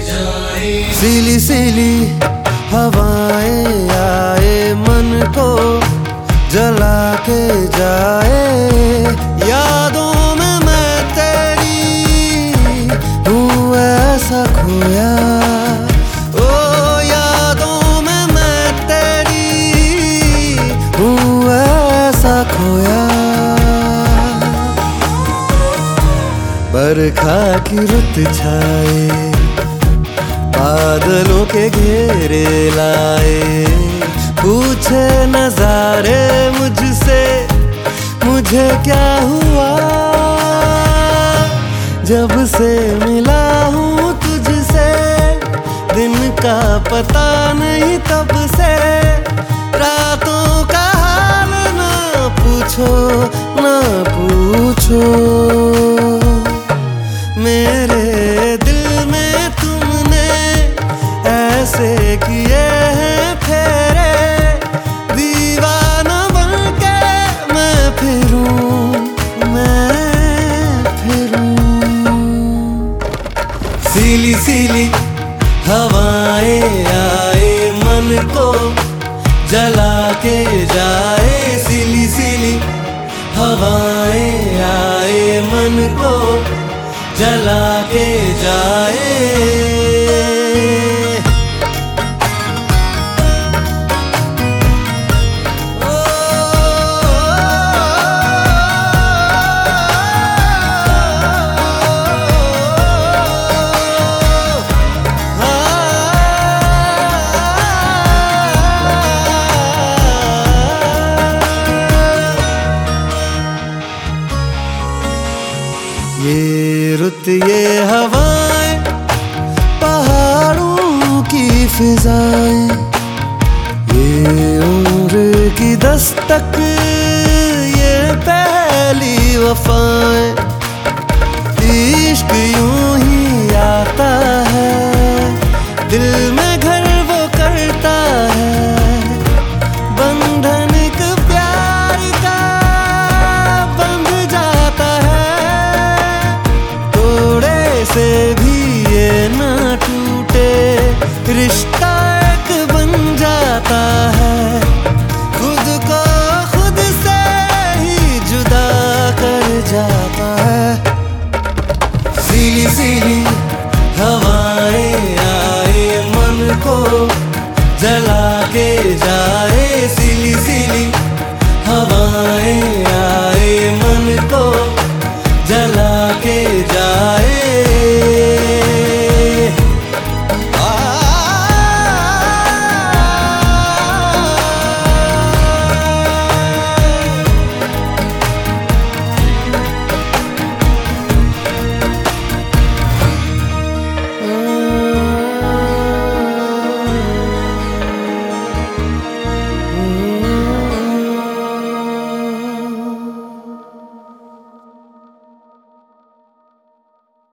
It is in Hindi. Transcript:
सीली सीली हवाएं आए, मन को जला के जाए। यादों में मैं तेरी हूँ ऐसा खोया, ओ यादों में मैं तेरी हूँ ऐसा खोया। बरखा की रुत छाए, बादलों के घेरे लाए, पूछे नजारे मुझसे मुझे क्या हुआ। जब से मिला हूँ तुझसे, दिन का पता नहीं तब से। रातों का हाल ना पूछो ना पूछो, मेरे दिल में तुमने ऐसे किए हैं फेरे। दीवाना बनके मैं फिरूं, मैं फिरूं। सीली सीली हवाएं आए, मन को जला के जाए। सीली सीली हवाएं आए, मन को जला के जाए। ये रुत ये हवाएं, पहाड़ों की फिजाएं, ये उम्र की दस्तक, ये पहली वफाएं। इश्क यूं ही आता है,